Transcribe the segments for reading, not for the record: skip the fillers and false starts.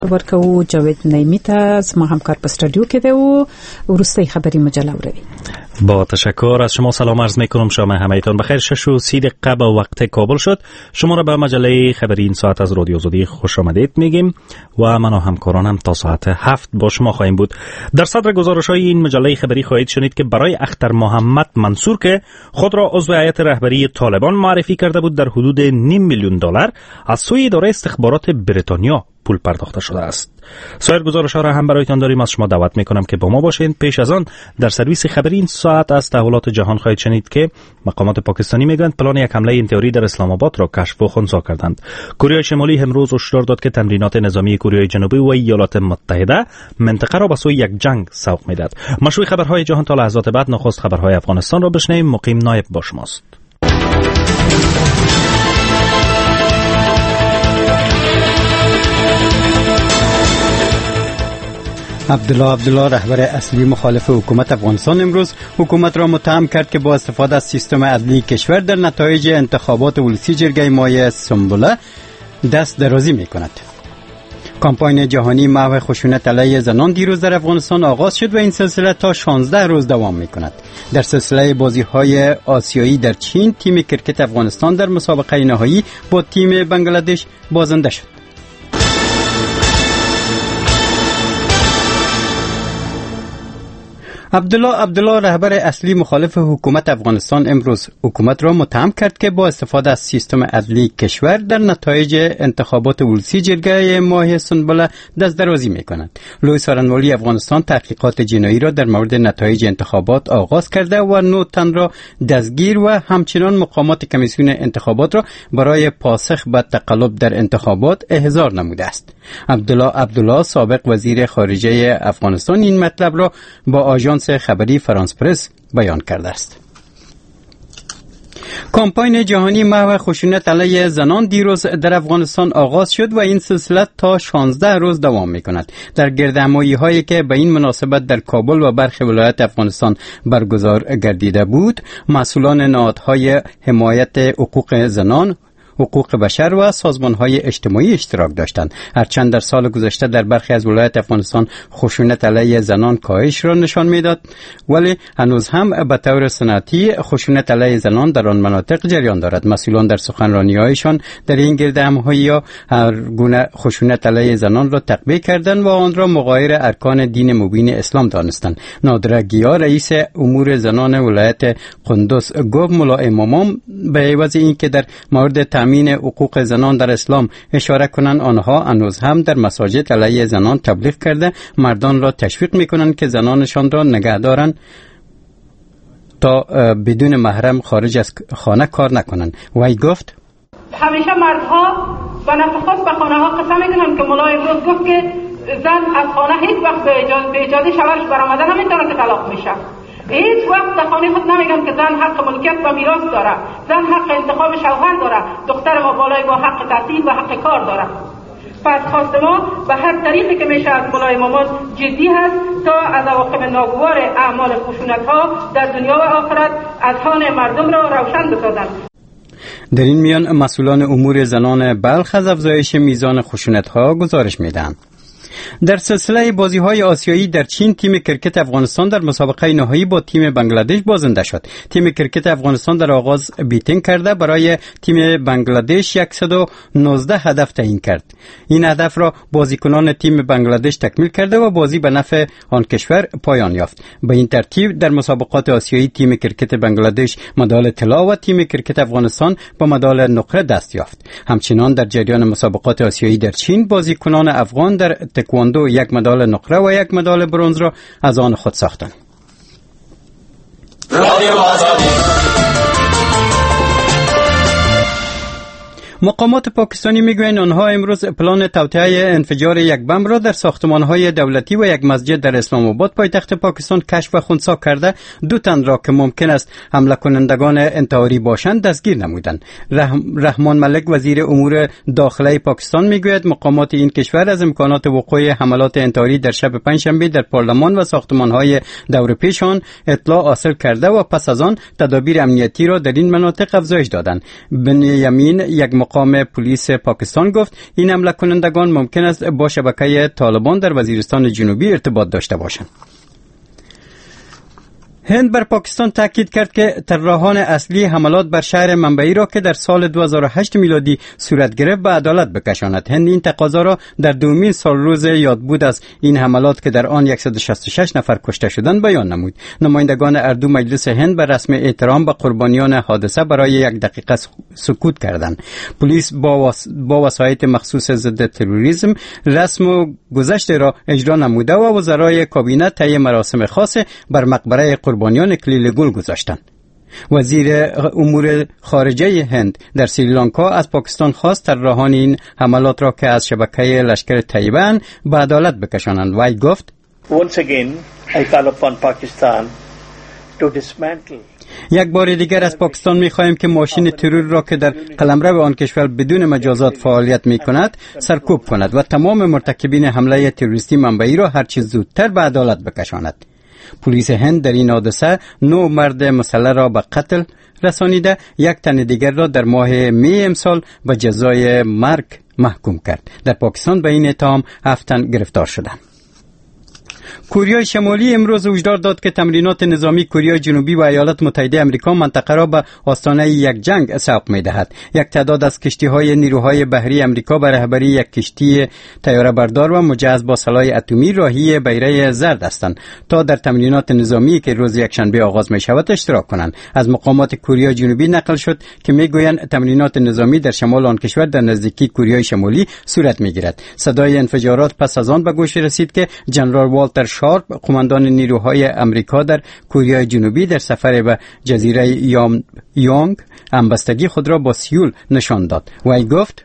ورکو جاوید نعیمیت از ما همکار په استودیو کې دی او ورسته خبری مجله اوروي. با تشکر از شما سلام عرض میکنم. شما همه‌تون بخیر. 6:30 به وقت کابل شد. شما را به مجله خبری این ساعت از رادیو آزادی خوش آمدید میگیم و من و همکارانم تا ساعت 7 با شما خواهیم بود. در صدر گزارش‌های این مجله خبری خواهید شنید که برای اختر محمد منصور که خود را عضو هیئت رهبری طالبان معرفی کرده بود در حدود $500,000 از سوی اداره استخبارات بریتانیا پول پرداخته شده است. سایر گزارش‌ها را هم برایتان داریم. از شما دعوت می‌کنم که با ما باشین. پیش از آن در سرویس خبری این ساعت از تحولات جهان خواهید شنید که مقامات پاکستانی میگویند پلان یک حمله انتحاری در اسلام آباد را کشف و خنثی کردند. کره شمالی امروز هشدار داد که تمرینات نظامی کره جنوبی و ایالات متحده منطقه را به سوی یک جنگ سوق می‌دهد. مشروع خبرهای جهان تا لحظات بعد. نخست خبرهای افغانستان را بشنویم. مقیم نایب با شماست. عبدالله رهبر اصلی مخالف حکومت افغانستان امروز حکومت را متهم کرد که با استفاده از سیستم عدلی کشور در نتایج انتخابات ولسی جرگه ماه سنبله دست درازی می کند. کمپاین جهانی محو خشونت علیه زنان دیروز در افغانستان آغاز شد و این سلسله تا 16 روز دوام می کند. در سلسله بازی‌های آسیایی در چین تیم کرکت افغانستان در مسابقه نهایی با تیم بنگلادش بازنده شد. عبدالله رهبر اصلی مخالف حکومت افغانستان امروز حکومت را متهم کرد که با استفاده از سیستم عدلی کشور در نتایج انتخابات ولسی جرگه ماه سنبله دست درازی می‌کند. لوی سارنوالی افغانستان تحقیقات جنایی را در مورد نتایج انتخابات آغاز کرده و 9 تن را دستگیر و همچنان مقامات کمیسیون انتخابات را برای پاسخ به تقلب در انتخابات احضار نموده است. عبدالله سابق وزیر خارجه افغانستان این مطلب را با آژانس خبری فرانس پرس بیان کرده است. کمپاین جهانی محو خشونت علیه زنان دیروز در افغانستان آغاز شد و این سلسله تا 16 روز دوام می‌کند. در گردهمایی‌هایی که به این مناسبت در کابل و برخی ولایات افغانستان برگزار گردیده بود، مسئولان نهادهای حمایت حقوق زنان، حقوق بشر و سازمان‌های اجتماعی اشتراک داشتند. هرچند در سال گذشته در برخی از ولایات افغانستان خشونت علیه زنان کاهش را نشان می‌داد، ولی هنوز هم به طور سنتی خشونت علیه زنان در آن مناطق جریان دارد. مسئولان در سخنرانی‌هایشان در این گردهمایی‌ها هر گونه خشونت علیه زنان را تقبیح کردند و آن را مغایر ارکان دین مبین اسلام دانستند. نادره گیا رئیس امور زنان ولایت قندوز گفت ملا امامان به عوض اینکه در مورد تامین حقوق زنان در اسلام اشاره کنند، آنها هنوز هم در مساجد علیه زنان تبلیغ کرده مردان را تشویق میکنند که زنانشان را نگه دارند تا بدون محرم خارج از خانه کار نکنند. وی گفت همیشه مردها و نفخاست به خانه ها قسم میدونن که مولای امروز گفت که زن از خانه هیچ وقت به اجازه شوهرش برآمدن نمیتونه که طلاق میشه. هیچ وقت در خانه خود نمیگن که زن حق ملکیت و میراث داره، زن حق انتخاب شوهر داره، دختر ما بالای با حق تحصیل و حق کار داره. پس خواست ما به هر طریقی که میشه از مولای مامان جدی هست تا از عواقب ناگوار اعمال خشونت ها در دنیا و آخرت اذهان مردم را روشن بسازند. در این میان مسئولان امور زنان بلخ از افزایش میزان خشونت ها گزارش میدن. در سلسله بازی‌های آسیایی در چین تیم کرکت افغانستان در مسابقه نهایی با تیم بنگلادش بازنده شد. تیم کرکت افغانستان در آغاز بیتینگ کرده برای تیم بنگلادش 119 هدف تعیین کرد. این هدف را بازیکنان تیم بنگلادش تکمیل کرده و بازی به نفع آن کشور پایان یافت. به این ترتیب در مسابقات آسیایی تیم کرکت بنگلادش مدال طلا و تیم کرکت افغانستان با مدال نقره دست یافت. همچنین در جریان مسابقات آسیایی در چین بازیکنان افغان در تکواندو 1 مدال نقره و 1 مدال برنز را از آن خود ساختند. مقامات پاکستانی میگویند آنها امروز پلان توطئه انفجار یک بمب را در ساختمان‌های دولتی و یک مسجد در اسلام آباد پایتخت پاکستان کشف و خنثی کرده 2 تن را که ممکن است حمله کنندگان انتحاری باشند دستگیر نمودند. رحمان ملک وزیر امور داخلی پاکستان میگوید مقامات این کشور از امکانات وقوع حملات انتحاری در شب پنجشنبه در پارلمان و ساختمان‌های دور پیش آن اطلاع حاصل کرده و پس از آن تدابیر امنیتی را در این مناطق افزایش دادند. بنیامین یک مقام پلیس پاکستان گفت این حمله کنندگان ممکن است با شبکه طالبان در وزیرستان جنوبی ارتباط داشته باشند. هند بر پاکستان تاکید کرد که طراحان اصلی حملات بر شهر منبعی را که در سال 2008 میلادی صورت گرفت به عدالت بکشاند. هند این تقاضا را در دومین سال روز یادبود از این حملات که در آن 166 نفر کشته شدند بیان نمود. نمایندگان اردو مجلس هند به رسم احترام به قربانیان حادثه برای 1 دقیقه سکوت کردند. پلیس با وسایط مخصوص ضد تروریسم رسم و گذشت را اجرا نموده و وزرای کابینه طی مراسم خاص بر مقبره قربانیان کلیل گل گذاشتند. وزیر امور خارجه هند در سریلانکا از پاکستان خواست طراحان این حملات را که از شبکه لشکر طیبه به عدالت بکشانند. وی گفت Once again, I call upon Pakistan to dismantle. یک بار دیگر از پاکستان می‌خواهیم که ماشین ترور را که در قلمرو آن کشور بدون مجازات فعالیت می‌کند سرکوب کند و تمام مرتکبین حمله تروریستی منبعی را هر چه زودتر به عدالت بکشاند. پلیس هند در این حادثه 9 مرد مسلح را به قتل رسانیده، 1 تن دیگر را در ماه می امسال به جزای مرگ محکوم کرد. در پاکستان به این اتهام 7 تن گرفتار شدند. کره شمالی امروز هشدار داد که تمرینات نظامی کره جنوبی و ایالات متحده آمریکا منطقه را به آستانه یک جنگ سوق می‌دهد. یک تعداد از کشتی‌های نیروهای بحری آمریکا به رهبری یک کشتی طیاره بردار و مجهز با سلاح اتمی راهی بیره زرد هستند تا در تمرینات نظامی که روز یکشنبه آغاز می‌شود اشتراک کنند. از مقامات کره جنوبی نقل شد که می‌گویند تمرینات نظامی در شمال آن کشور در نزدیکی کره شمالی صورت می‌گیرد. صدای انفجارات پس از آن به گوش رسید که جنرال والتر شارپ، قماندان نیروهای امریکا در کره جنوبی، در سفر به جزیره یونگ همبستگی خود را با سیول نشان داد. وی گفت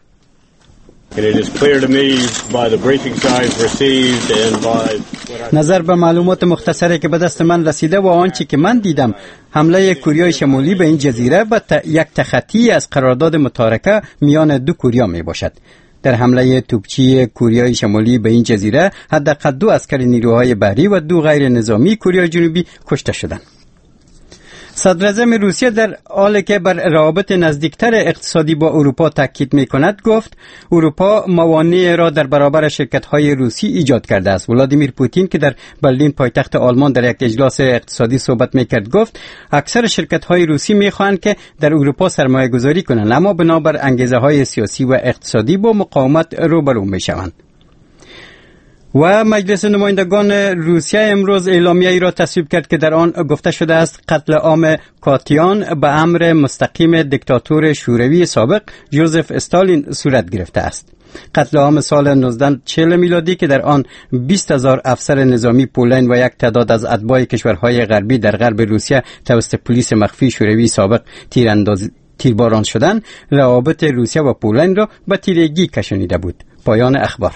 نظر به معلومات مختصری که به دست من رسیده و آنچه که من دیدم، حمله کره شمالی به این جزیره به یک تخطی از قرارداد متارکه میان 2 کره می باشد. در حمله توپچی کره شمالی به این جزیره حداقل 2 عسکر نیروهای بحری و 2 غیر نظامی کره جنوبی کشته شدند. صدراعظم روسیه در حالی که بر روابط نزدیکتر اقتصادی با اروپا تاکید می‌کند گفت اروپا موانع را در برابر شرکت‌های روسی ایجاد کرده است. ولادیمیر پوتین که در برلین پایتخت آلمان در یک اجلاس اقتصادی صحبت می‌کرد گفت اکثر شرکت‌های روسی می‌خواهند که در اروپا سرمایه‌گذاری کنند، اما بنابر انگیزه‌های سیاسی و اقتصادی با مقاومت روبرو می‌شوند. و مجلس نمایندگان روسیه امروز اعلامیه‌ای را تصویب کرد که در آن گفته شده است قتل عام کاتیان به امر مستقیم دیکتاتور شوروی سابق جوزف استالین صورت گرفته است. قتل عام سال 1940 میلادی که در آن 20,000 افسر نظامی پولند و یک تعداد از اتباع کشورهای غربی در غرب روسیه توسط پلیس مخفی شوروی سابق تیرباران شدند، روابط روسیه و پولند را به تیرگی کشانیده بود. پایان اخبار.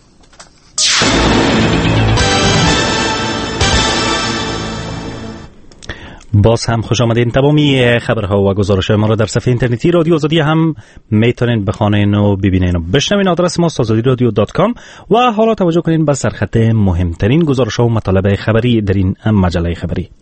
باز هم خوش آمدین. تمامی خبرها و گزارش‌های ما را در صفحه اینترنتی رادیو آزادی هم میتونین بخونین و ببینین و بشنوین. آدرس ما azadiradio.com و حالا توجه کنین به سرخط مهمترین گزارش‌ها و مطالب خبری در این مجله خبری.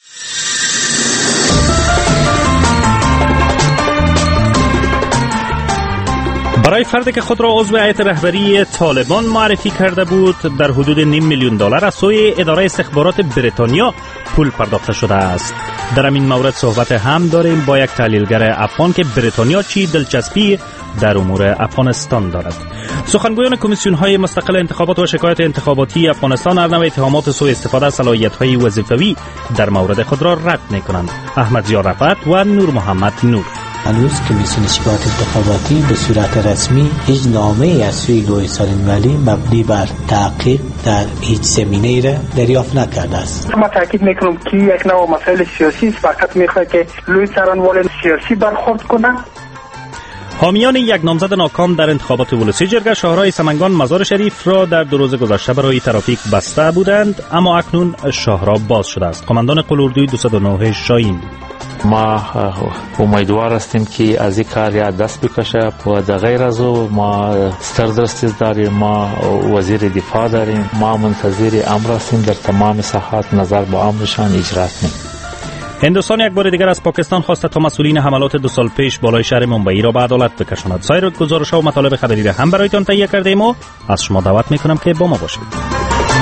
برای فردی که خود را عضو هیئت رهبری طالبان معرفی کرده بود در حدود $500,000 از سوی اداره استخبارات بریتانیا پول پرداخته شده است. در این مورد صحبت هم داریم با یک تحلیلگر افغان که بریتانیا چی دلچسپی در امور افغانستان دارد. سخنگویان کمیسیون‌های مستقل انتخابات و شکایت انتخاباتی افغانستان هر نوع اتهامات سوء استفاده از صلاحیت‌های وظیفوی در مورد خود را رد می‌کنند. احمد ضیا رفعت و نور محمد نور. هنوز کمیسیون شکایت انتخاباتی به صورت رسمی هیچ نامه‌ای از سوی لوی سالم ولی مبنی بر تحقیق در هیچ زمینه‌ای را دریافت نکرده است. ما تاکید میکنم که یک نوع مسائل سیاسی است، فقط میخواد که لوی سرانوال سیاسی برخورد کنه. حامیان یک نامزد ناکام در انتخابات ولسی جرگه شاهراه سمنگان مزار شریف را در 2 روز گذشته برای ترافیک بسته بودند، اما اکنون شاهراه باز شده است. قماندان قلوردوی 209 شاهین: ما امیدوار هستیم که از این کار دست بکشه و در غیر از او ما سردرستیز داریم، ما وزیر دفاع داریم، ما منتظر امر هستیم در تمام ساحات نظر با امرشان اجرا کنیم. هندوستان یک بار دیگر از پاکستان خواسته تا مسئولین حملات 2 سال پیش بالای شهر ممبئی را به عدالت بکشاند. سایر گزارش‌ها و مطالب خبری را هم برایتان تهیه کردیم و از شما دعوت می‌کنم که با ما باشید.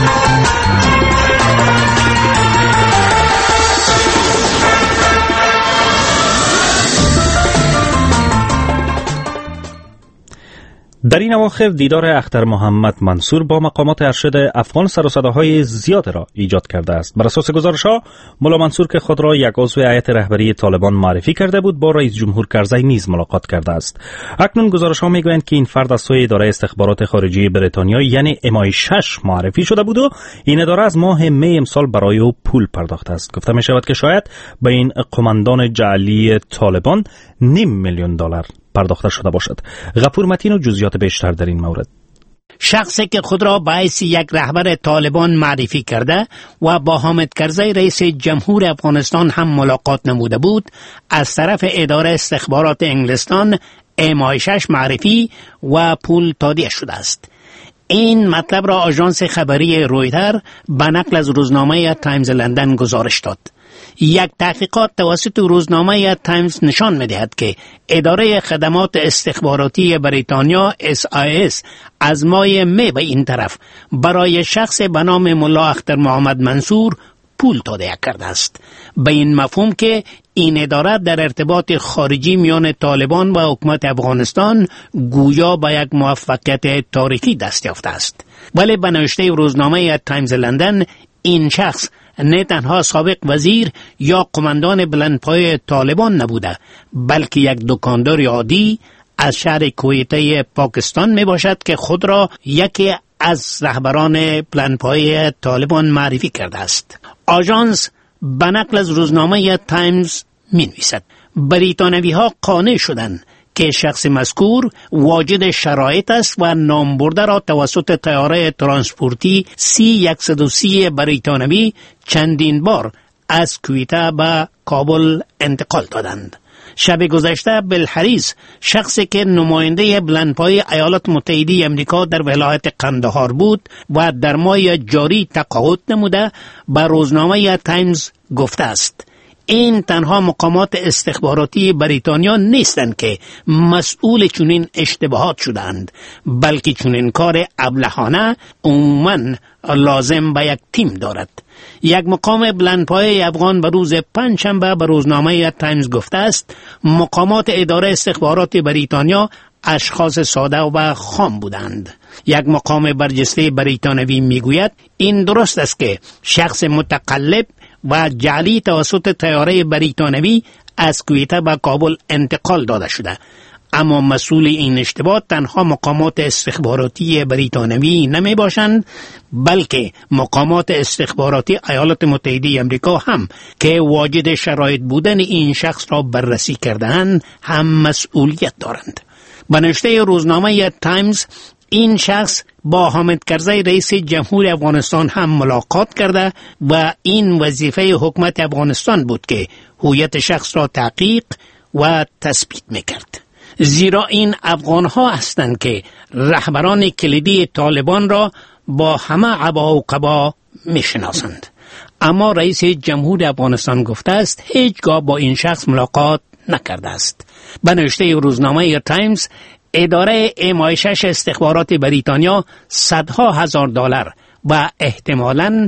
در این اواخر دیدار اختر محمد منصور با مقامات ارشد افغان سر و صداهای زیاد را ایجاد کرده است. بر اساس گزارش‌ها مولا منصور که خود را یک عضو هیئت رهبری طالبان معرفی کرده بود، با رئیس جمهور کرزی نیز ملاقات کرده است. اکنون گزارش‌ها می‌گویند که این فرد از سوی اداره استخبارات خارجی بریتانیا یعنی MI6 معرفی شده بود و این اداره از ماه می امسال برای او پول پرداخته است. گفته می‌شود که شاید به این قماندان جعلی طالبان $500,000 پرداخته شده باشد. غفور متین و جزئیات بیشتر در این مورد. شخصی که خود را به حیث یک رهبر طالبان معرفی کرده و با حامد کرزی رئیس جمهور افغانستان هم ملاقات نموده بود، از طرف اداره استخبارات انگلستان MI6 معرفی و پول تادیه شده است. این مطلب را آژانس خبری رویتر به نقل از روزنامه تایمز لندن گزارش داد. یک تحقیقات توسط روزنامه تایمز نشان می‌دهد که اداره خدمات استخباراتی بریتانیا SIS از ماه می به این طرف برای شخص به نام ملا اختر محمد منصور پول تادیه کرده است، به این مفهوم که این اداره در ارتباط خارجی میان طالبان و حکومت افغانستان گویا به یک موفقیت تاریخی دست یافته است. ولی به نوشته روزنامه تایمز لندن، این شخص نه تنها سابق وزیر یا قماندان بلندپایه طالبان نبوده، بلکه یک دکاندار عادی از شهر کویته پاکستان می باشد که خود را یکی از رهبران بلندپایه طالبان معرفی کرده است. آژانس به نقل از روزنامه تایمز می نویسد بریتانوی ها قانع شدند که شخص مذکور واجد شرایط است و نام برده را توسط طیاره ترانسپورتی C-130 بریتانوی چندین بار از کویته به کابل انتقال دادند. شب گذشته بالحریص شخصی که نماینده بلندپایه ایالات متحده امریکا در ولایت قندهار بود و در ماه جاری تقاعد نموده، به روزنامه تایمز گفته است این تنها مقامات استخباراتی بریتانیا نیستند که مسئول چنین اشتباهات شدند، بلکه چنین کار ابلهانه عموماً لازم به یک تیم دارد. یک مقام بلندپایه افغان به روز پنجشنبه به روزنامه تایمز گفته است مقامات اداره استخبارات بریتانیا اشخاص ساده و خام بودند. یک مقام برجسته بریتانوی میگوید این درست است که شخص متقلب و جعلی توسط طیاره بریتانوی از کویته به کابل انتقال داده شده، اما مسئول این اشتباه تنها مقامات استخباراتی بریتانوی نمی باشند، بلکه مقامات استخباراتی ایالات متحده امریکا هم که واجد شرایط بودن این شخص را بررسی کرده‌اند هم مسئولیت دارند. به نوشته روزنامه تایمز، این شخص با حامد کرزی رئیس جمهور افغانستان هم ملاقات کرده و این وظیفه حکومت افغانستان بود که هویت شخص را تحقیق و تثبیت میکرد، زیرا این افغانها هستند که رهبران کلیدی طالبان را با همه عبا و قبا میشناسند. اما رئیس جمهور افغانستان گفته است هیچگاه با این شخص ملاقات نکرده است. به نوشته روزنامه تایمز، اداره MI6 استخبارات بریتانیا صدها هزار دلار و احتمالاً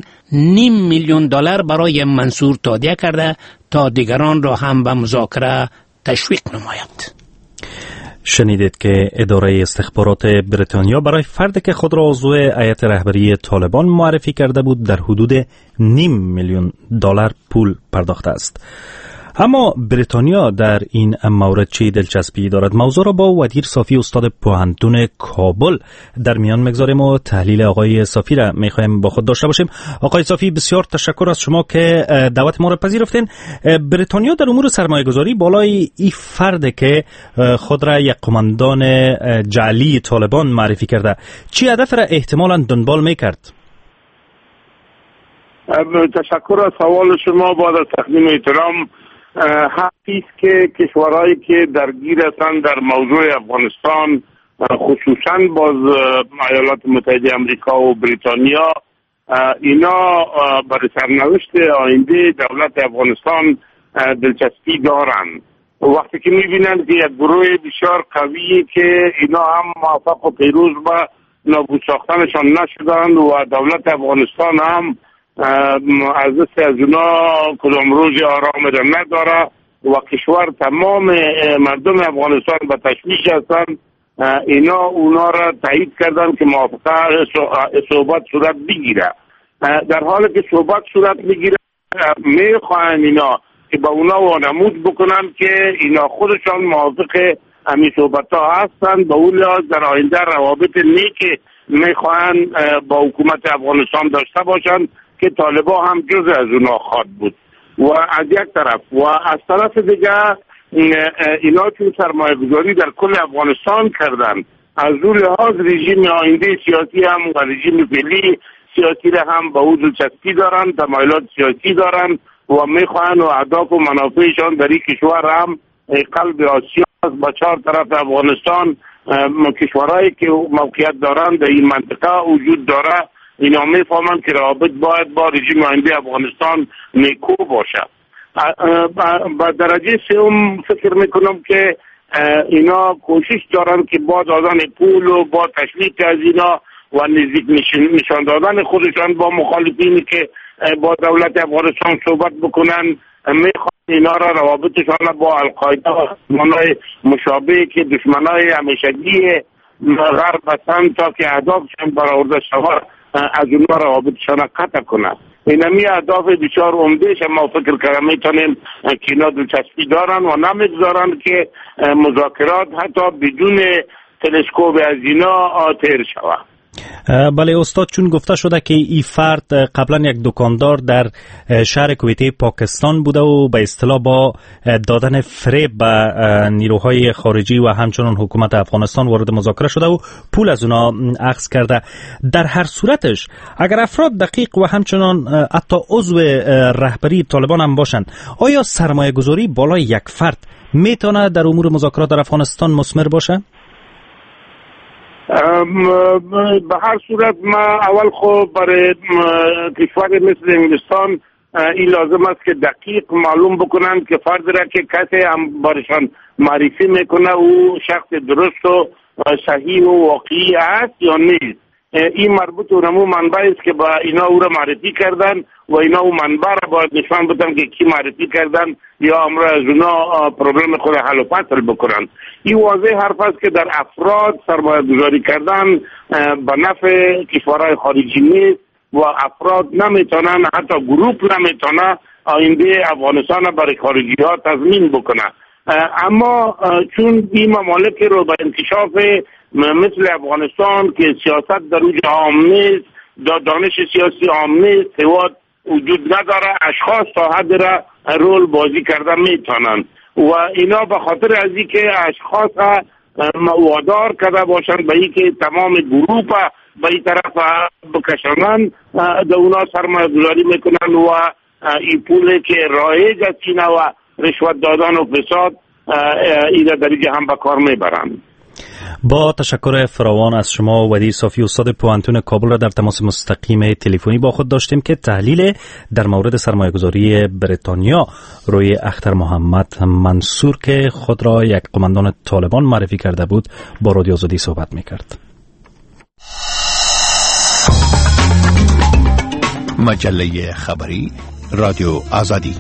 $500,000 برای منصور تادیه کرده تا دیگران را هم به مذاکره تشویق نماید. شنیدید که اداره استخبارات بریتانیا برای فردی که خود را عضو هیئت رهبری طالبان معرفی کرده بود در حدود $500,000 پول پرداخته است. اما بریتانیا در این مورد چه دلچسپی دارد؟ موضوع را با ودیر صافی استاد پوهنتون کابل در میان میگذاریم و تحلیل آقای صافی را میخوایم با خود داشته باشیم. آقای صافی، بسیار تشکر از شما که دعوت ما را پذیرفتین. بریتانیا در امور سرمایه‌گذاری بالای این فرد که خود را یک قماندان جعلی طالبان معرفی کرده، چی هدف را احتمالاً دنبال میکرد؟ تشکر از سوال شما. بعد از تقدیم احترام، حقی است که کشورهایی که درگیر هستند در موضوع افغانستان، خصوصا باز ایالات متحده امریکا و بریتانیا، اینا برای سرنوشت آینده دولت افغانستان دلچسپی دارند. وقتی که میبینند که یک گروه بسیار قوی که اینا هم موفق و پیروز به نابود ساختنشان نشدند و دولت افغانستان هم از دست از اونا کدام روز آرام را نداره و کشور تمام مردم افغانستان به تشویش هستند، اینا اونا را تایید کردن که موافقه صحبت صورت بگیره. در حالی که صحبت صورت بگیره میخواهند اینا که با اونا وانمود بکنن که اینا خودشان موافق همین صحبت ها هستند، به اون لحاظ در آینده روابط نیک میخواهند با حکومت افغانستان داشته باشند که طالبان هم جز از اونا خواهد بود. و از یک طرف و از طرف دیگه اینا چون سرمایه گذاری در کل افغانستان کردن، از اون لحاظ رژیم آینده سیاسی هم و رژیم فعلی سیاسی را هم به او دلچسپی دارن، تمایلات سیاسی دارن و میخواهند و اهداف و منافعشان در این کشور هم قلب آسیا با 4 طرف افغانستان کشورهایی که موقعیت دارن در این منطقه وجود داره، اینا میفهمند که روابط باید با رژیم آینده افغانستان نیکو باشه. با درجه سوم فکر میکنم که اینا کوشش دارن که با دادن پول و با تشویق از اینا و نزدیک نشان دادن خودشان با مخالفینی که با دولت افغانستان صحبت بکنن، میخوان اینا را روابطشان با القاعده و دشمنای مشابه که دشمنای همیشگی غرب هستند تا که اهدافشان برآورده شود از اونا روابطشان قطع کنند. اینمی اهداف بسیار عمدهش ما فکر کردم میتونیم که اینا دلچسپی دارن و نمیگذارن که مذاکرات حتی بدون تلسکوپ از اینا تیر شود. بله استاد، چون گفته شده که این فرد قبلا یک دکاندار در شهر کویته پاکستان بوده و به اصطلاح با دادن فریب به نیروهای خارجی و همچنان حکومت افغانستان وارد مذاکره شده و پول از اونا اخذ کرده، در هر صورتش اگر افراد دقیق و همچنان حتی عضو رهبری طالبان هم باشند، آیا سرمایه گذاری بالای یک فرد میتونه در امور مذاکرات در افغانستان مثمر باشه؟ به هر صورت ما اول خب برای کشور مثل انگلستان این لازم است که دقیق معلوم بکنند که فرد را که کسی هم برشان معرفی میکنه او شخص درست و صحیح و واقعی است یا نیست. این مربوط به اون منبعی است که با اینا او را معرفی کردن و اینا او منبع را باید نشان بدن که کی معرفی کردن یا امر از اونا پروبلم خود حل و فصل بکنن. این واضح حرف است که در افراد سرمایه گذاری کردن به نفع کشورهای خارجی نیست و افراد نمیتونن، حتی گروپ نمیتونه آینده افغانستان برای خارجی ها تضمین بکنه. اما چون این ممالک رو به انکشاف مثل افغانستان که سیاست در اوج عام نیست، دانش سیاسی عام نیست، سواد وجود نداره، اشخاص تا حد را رول بازی کردن میتونن و اینا به خاطر از این که اشخاص وادار کرده باشن به این که تمام گروپ به این طرف بکشنن، در اونا سرمایه گذاری میکنن و این پول که رایج است اینا و رشوت دادن و فساد اینا در اینجا هم به کار میبرن. با تشکر فراوان از شما ودیع صافی، استاد پوهنتون کابل را در تماس مستقیم تلفنی با خود داشتیم که تحلیل در مورد سرمایه‌گذاری بریتانیا روی اختر محمد منصور که خود را یک قماندان طالبان معرفی کرده بود با رادیو آزادی صحبت می‌کرد. مجله خبری رادیو آزادی.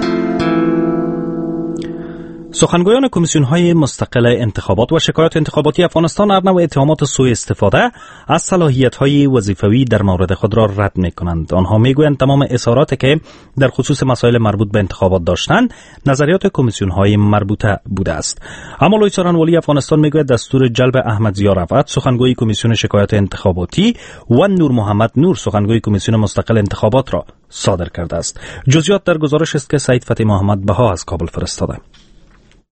سخنگویان کمیسیون‌های مستقل انتخابات و شکایات انتخاباتی افغانستان هر نوع اتهامات سوء استفاده از صلاحیت‌های وظیفوی در مورد خود را رد می‌کنند. آنها می‌گویند تمام اظهاراتی که در خصوص مسائل مربوط به انتخابات داشتند نظریات کمیسیون‌های مربوطه بوده است. اما لوی څارنوالي افغانستان می‌گوید دستور جلب احمد ضیا رفعت سخنگوی کمیسیون شکایات انتخاباتی و نور محمد نور سخنگوی کمیسیون مستقل انتخابات را صادر کرده است. جزئیات در گزارش است که سعید فتحی محمد بها از کابل فرستاده.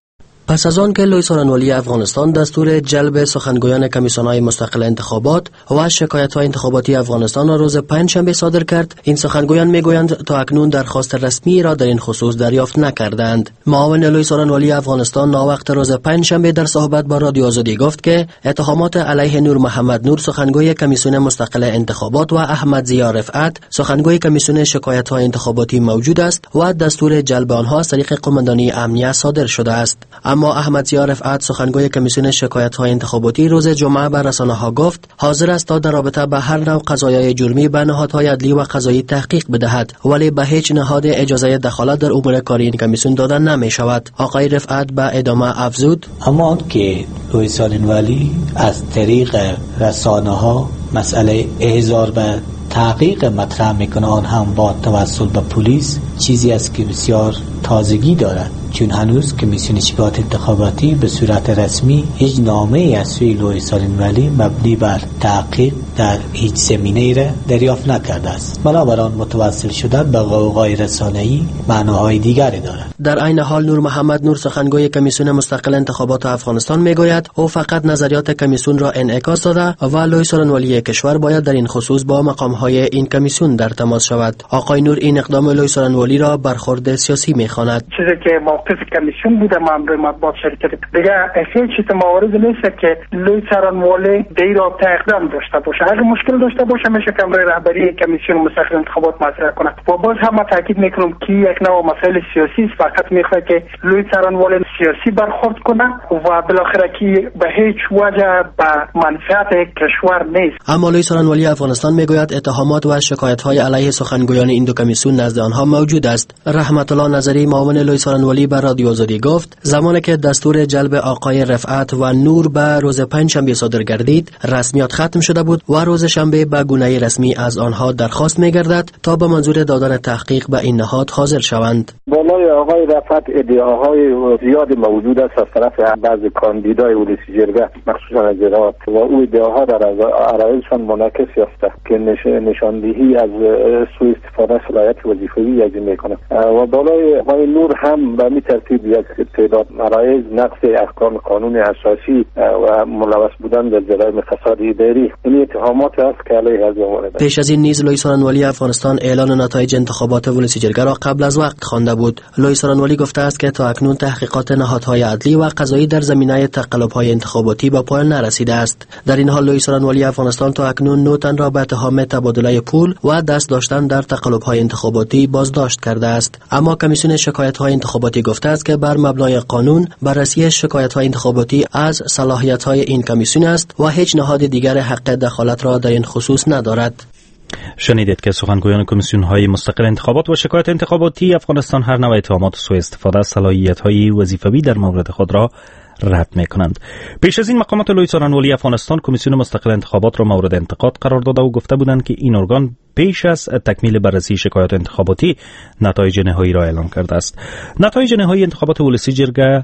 پس از آن که لوی سخنگوی افغانستان دستور جلب سخنگویان کمیسیون‌های مستقل انتخابات و شکایت‌های انتخاباتی افغانستان را روز پنجشنبه صادر کرد، این سخنگویان میگویند تا اکنون درخواست رسمی را در این خصوص دریافت نکردند. معاون لوی سخنگوی افغانستان ناوقت روز پنجشنبه در صحبت با رادیو آزادی گفت که اتهامات علیه نور محمد نور سخنگوی کمیسیون مستقل انتخابات و احمد ضیا رفعت سخنگوی کمیسیون شکایت‌های انتخاباتی موجود است و دستور جلب آنها از طریق قماندانی امنیت صادر شده است. اما احمد ضیا رفعت سخنگوی کمیسیون شکایت‌های انتخاباتی روز جمعه بر رسانه‌ها گفت حاضر است تا در رابطه به هر نوع قضایای جرمی به نهادهای عدلی و قضایی تحقیق بدهد، ولی به هیچ نهاد اجازه دخالت در امور کاری این کمیسیون داده نمی‌شود. آقای رفعت به ادامه افزود: اما که لوی سالنوالی از طریق رسانه‌ها مسئله احضار به تحقیق مطرح میکنه، آن هم با توسل به پلیس، چیزی است که بسیار تازگی دارد، چون هنوز کمیسیون شکایات انتخاباتی به صورت رسمی هیچ نامه‌ای از سوی لوی سالنوالی مبنی بر تحقیق در هیچ زمینه‌ای را دریافت نکرده است. بنابراین متوسل شدن به غوغای رسانه‌ای معناهای دیگری دارد. در عین حال نور محمد نور سخنگوی کمیسیون مستقل انتخابات افغانستان میگوید او فقط نظریات کمیسیون را انعکاس داده و لوی سخنگوی کشور باید در این خصوص با مقام‌های این کمیسیون در تماس شود. آقای نور این اقدام لوی سخنگوی را برخورد سیاسی می‌خواند. چیزی که موقف کمیسیون بوده مامور مطبوعات شرکت دیگه هیچ موارد نیست که لوی سخنگوی در رابطه اقدام داشته باشه. اگه مشکل داشته باشه میشه که امر رهبری کمیسیون مستقل انتخابات مطرح کنه. و باز هم تاکید میکنم که یک نوع مسائل سیاسی است، فقط میخواد که لوی سخنگوی سیاسی برخورد کنه و بالاخره که به هیچ وجه به منفعت کشور نیست. اما لوی سخنگوی افغانستان میگوید اتهامات و شکایت‌های علیه سخنگویان این دو کمیسیون نزد آنها موجود است. رحمت الله نظری معاون لوی سخنگوی بر رادیو آزادی گفت زمانی که دستور جلب آقای رفعت و نور به روز پنجشنبه صادر گردید، رسمیات ختم شده بود و روز شنبه به گونه رسمی از آنها درخواست می‌گردد تا به منظور دادن تحقیق به این نهاد حاضر شوند. بالای آقای رفعت ادعاهای زیاد موجود است از طرف بعضی کاندیدای ولسی جرگه مخصوصا از زراعت و او ادعاها در عرایزشان منعکس است که نشاندهی از سوء استفاده صلاحیت وظیفه‌ای اجرا می‌کنه و بالای آقای نور هم به این ترتیب یک تعداد عرایز نقض احکام قانون اساسی و ملوث بودن در جرایم فساد اداری، این اتهامات است که علیه از آمده. پیش از این نیز لوی سخنگوی افغانستان اعلان نتایج انتخابات ولسی جرگه را قبل از وقت خوانده بود. لوی سخنگوی گفته است که تا اکنون تحقیقات نهادهای عدلی و قضایی در زمینه تقلب‌های انتخاباتی به پایان نرسیده است. در این حال لوی سخنگوی افغانستان تا اکنون 9 تن را به اتهام تبادله پول و دست داشتن در تقلب‌های انتخاباتی بازداشت کرده است. اما کمیسیون شکایت‌های انتخاباتی گفته است که بر مبنای قانون بررسی شکایت‌های انتخاباتی از صلاحیت‌های این کمیسیون است و هیچ نهاد دیگر حق دخالت را در این خصوص ندارد. شنیدید که سخنگویان کمیسیون‌های مستقل انتخابات و شکایت انتخاباتی افغانستان هر نوع اتهامات سوء استفاده از صلاحیت‌های وظیفوی در مورد خود را رد می‌کنند. پیش از این مقامات لوی سخنگوی افغانستان کمیسیون مستقل انتخابات را مورد انتقاد قرار داده و گفته بودند که این ارگان پیش از تکمیل بررسی شکایات انتخاباتی نتایج نهایی را اعلام کرده است. نتایج نهایی انتخابات ولسی جرگه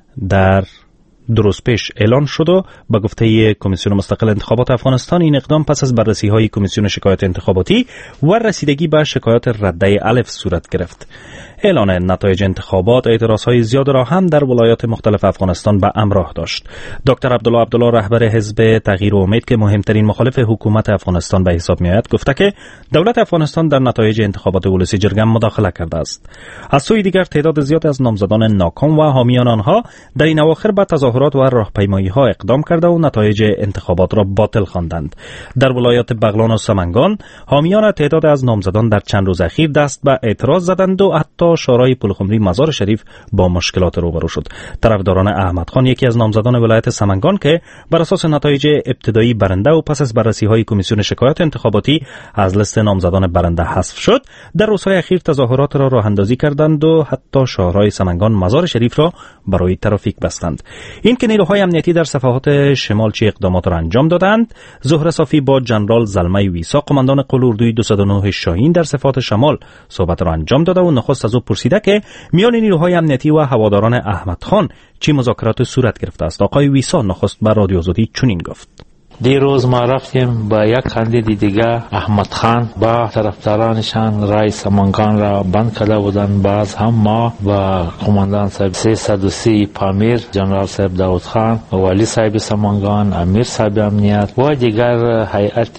در درست پیش اعلان شد و به گفته کمیسیون مستقل انتخابات افغانستان این اقدام پس از بررسی های کمیسیون شکایت انتخاباتی و رسیدگی به شکایات رده الف صورت گرفت. اعلان نتایج انتخابات اعتراضهای زیاد را هم در ولایات مختلف افغانستان به همراه داشت. دکتر عبدالله رهبر حزب تغییر و امید که مهمترین مخالف حکومت افغانستان به حساب میآید گفته که دولت افغانستان در نتایج انتخابات ولسی جرگه مداخله کرده است. از سوی دیگر تعداد زیاد از نامزدان ناکام و حامیان آنها در این اواخر به تظاهرات و راهپیمایی‌ها اقدام کرده و نتایج انتخابات را باطل خواندند. در ولایات بغلان و سمنگان حامیان تعداد از نامزدان در چند روز اخیر دست به اعتراض زدند و حتی شورای پلخمری مزار شریف با مشکلات روبرو شد. طرفداران احمد خان یکی از نامزدان ولایت سمنگان که بر اساس نتایج ابتدایی برنده و پس از بررسی‌های کمیسیون شکایت انتخاباتی از لیست نامزدان برنده حذف شد، در روزهای اخیر تظاهرات را راه اندازی کردند و حتی شورای سمنگان مزار شریف را برای ترافیک بستند. این که نیروهای امنیتی در صفحات شمال چه اقدامات را انجام دادند، زهره صافی با جنرال زلمه ویسا قماندان قلوردوی 209 شاهین در صفحات شمال صحبت را انجام داده و نخست از او پرسیده که میان نیروهای امنیتی و هواداران احمد خان چه مذاکرات صورت گرفته است. آقای ویسا نخست بر رادیو آزادی چنین گفت: دیروز ما رفتیم با یک کاندید دیگه احمد خان با طرفدارانشان رای سمنگان را بند کرده بودند. باز هم ما با قماندان صاحب 330 پامیر، جنرال صاحب داود خان، والی صاحب سمنگان، امیر صاحب امنیت و دیگر هیئت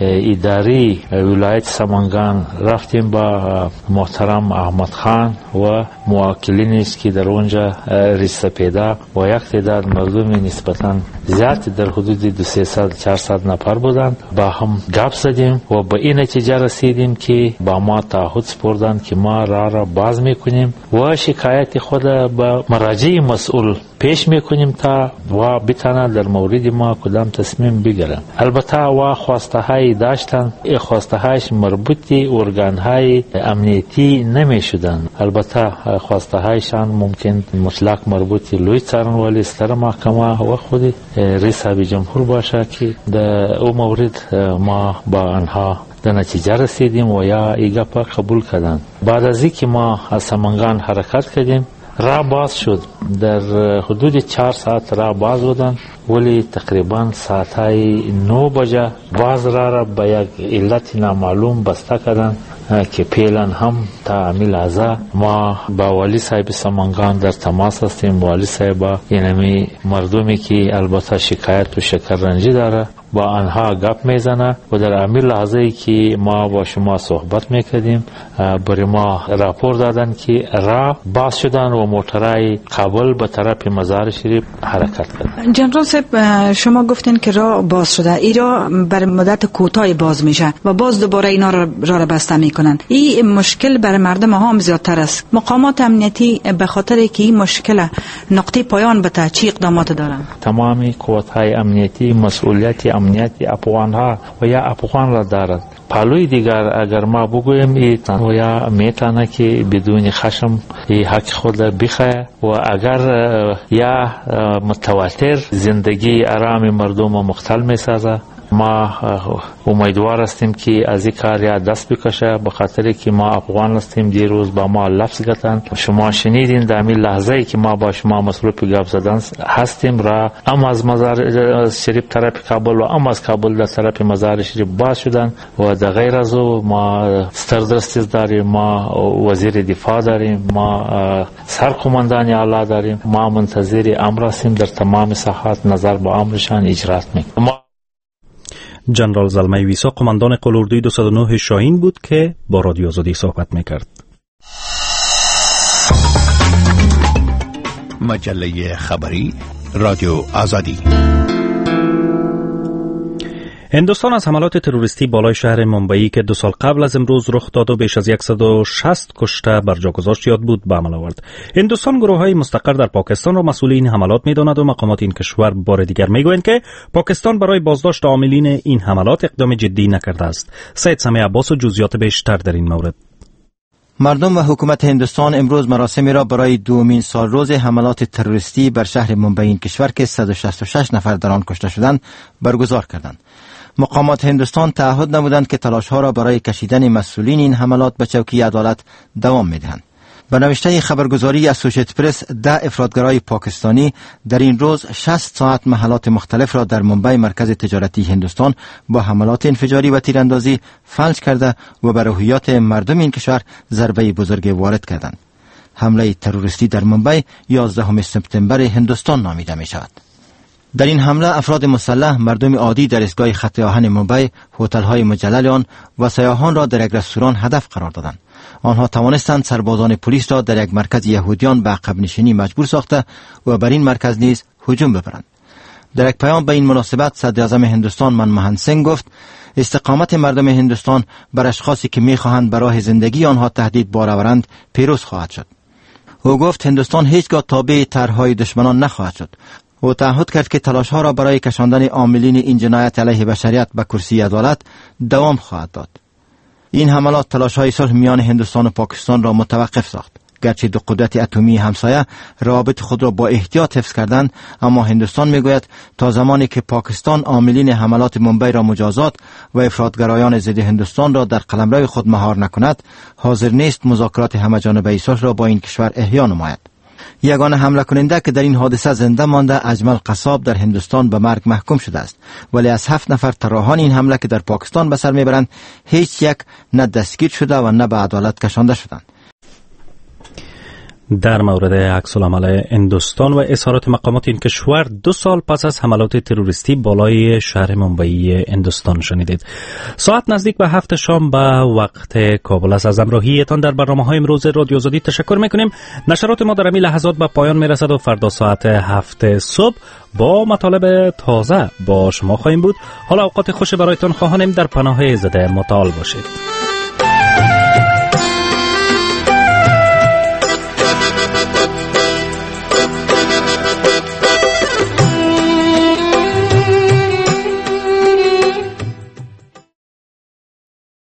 اداری ولایت سمنگان رفتیم با محترم احمد خان و موکلینش که در اونجا ریسته پیدا و یک تعداد مردم نسبتا زیاد در حدود 200-400 نفر بودند. با هم گپ زدیم و به این نتیجه رسیدیم که با ما تعهد سپردند که ما را باز میکنیم و شکایت خود به مراجع مسئول پیش میکنیم تا و بتانه در مورد ما کدام تصمیم بگیرن. البته و خواسته های داشتن، خواسته هایش مربوط ارگان های امنیتی نمیشدن. البته خواسته هایشان ممکن مطلق مربوط لوی څارنوالۍ ستر محکمه و خود رئیس جمهور باشه که در او مورد ما با آنها در نتیجه رسیدیم و یا ایگا پا قبول کردن. بعد از اینکه ما از سمنگان حرکت کردیم راه باز شد. در حدود 4 ساعت راه باز بودن ولی تقریبا ساعتهای 9 بجه باز را به یک علت نامعلوم بسته کردن که پیلن هم تعمیل ازا. ما با والی صاحب سمنگان در تماس هستیم. والی صاحب اینمی مردمی که البته شکایت و شکررنجی داره با آنها گپ میزنه و در همین لحظه که ما با شما صحبت میکردیم برای ما راپور دادن که راه باز شدن و موترهای کابل به طرف مزار شریف حرکت کرد. جنرال صاحب شما گفتین که راه باز شده، این راه بر مدت کوتاهی باز میشه و باز دوباره اینا را بسته میکنن. این مشکل برای مردم هم زیادتر است. مقامات امنیتی به خاطر که این مشکل نقطه پایان بده چی اقدامات دارن؟ تمامی قوت‌های امنیتی مسئولیت امنیتی افغانها و یا افغان را دارد. پالوی دیگر اگر ما بگویم و یا میتونه که بدون خشم حق خود بخواه و اگر یا متواتر زندگی آرام مردم مختل میسازه. ما امیدوار هستیم که از این کار یا دست بکشه به خاطر که ما افغان هستیم. دیروز با ما لفظ گفتن، شما شنیدین در همین لحظه که ما با شما مصروف گپ زدن هستیم را هم از مزار شریف طرف کابل و هم از کابل در طرف مزار شریف باز شدن و در غیر از او ما سردرستیز داریم، ما وزیر دفاع داریم، ما سرقماندان اعلی داریم. ما منتظر امر هستیم در تمام ساحات نظر به امرشان اجرات میکنیم. جنرال زلمه ویسا قماندان قلاردوی 209 شاهین بود که با رادیو آزادی صحبت میکرد. مجله خبری رادیو آزادی. هندوستان از حملات تروریستی بالای شهر ممبئی که 2 سال قبل از امروز رخ داد و بیش از 160 کشته بر جا گذاشت یاد بود به عمل آورد. هندوستان گروه‌های مستقر در پاکستان را مسئول این حملات می‌داند و مقامات این کشور بار دیگر می‌گویند که پاکستان برای بازداشت عاملین این حملات اقدام جدی نکرده است. سید سمیع عباس و جزئیات بیشتر در این مورد. مردم و حکومت هندوستان امروز مراسمی را برای دومین سال روز حملات تروریستی بر شهر ممبئی این کشور که 166 نفر در آن کشته شدند برگزار کردند. مقامات هندوستان تعهد نمودند که تلاش‌ها را برای کشیدن مسئولین این حملات به چوکیه عدالت دوام می‌دهند. به نوشته خبرگزاری اسوسییتد پرس 10 افراطگرای پاکستانی در این روز 60 ساعت محلات مختلف را در ممبئی مرکز تجارتی هندوستان با حملات انفجاری و تیراندازی فلج کرده و بر روحیات مردم این کشور ضربه بزرگ وارد کردند. حمله تروریستی در ممبئی 11 سپتامبر هندوستان نامیده می شود. در این حمله افراد مسلح مردم عادی در ایستگاه خط آهن ممبئی، هتل‌های مجلل آن و سیاحان را در یک رستوران هدف قرار دادند. آنها توانستند سربازان پلیس را در یک مرکز یهودیان به عقب نشینی مجبور ساخته و بر این مرکز نیز هجوم ببرند. در یک پیام به این مناسبت صدر اعظم هندوستان منموهن سینگ گفت استقامت مردم هندوستان بر اشخاصی که می‌خواهند به راه زندگی آنها تهدید بار آورند پیروز خواهد شد. او گفت هندوستان هیچگاه تابع طرح‌های دشمنان نخواهد شد. او تعهد کرد که تلاش‌ها را برای کشاندن عاملین این جنایت علیه بشریت به کرسی عدالت دوام خواهد داد. این حملات تلاش‌های صلح میان هندوستان و پاکستان را متوقف ساخت. گرچه دو قدرت اتمی همسایه روابط خود را با احتیاط حفظ کردند، اما هندوستان میگوید تا زمانی که پاکستان عاملین حملات ممبئی را مجازات و افراطگرایان ضد هندوستان را در قلمرو خود مهار نکند، حاضر نیست مذاکرات همه‌جانبه صلح را با این کشور احیا نماید. یگانه حمله کننده که در این حادثه زنده مانده اجمل قصاب در هندوستان به مرگ محکوم شده است، ولی از 7 نفر طراحان این حمله که در پاکستان به سر میبرند هیچ یک نه دستگیر شده و نه به عدالت کشانده شدند. در مورد عکس‌العمل هندوستان و اظهارات مقامات این کشور 2 سال پس از حملات تروریستی بالای شهر ممبئی هندوستان شنیدید. ساعت نزدیک به 7 شام به وقت کابل است. از همراهیتان در برنامه‌های امروز رادیو آزادی تشکر می‌کنیم. نشرات ما در این لحظات به پایان میرسد و فردا ساعت 7 صبح با مطالب تازه با شما خواهیم بود. حالا اوقات خوش برایتان خواهانیم. در پناه عزت متعال باشید.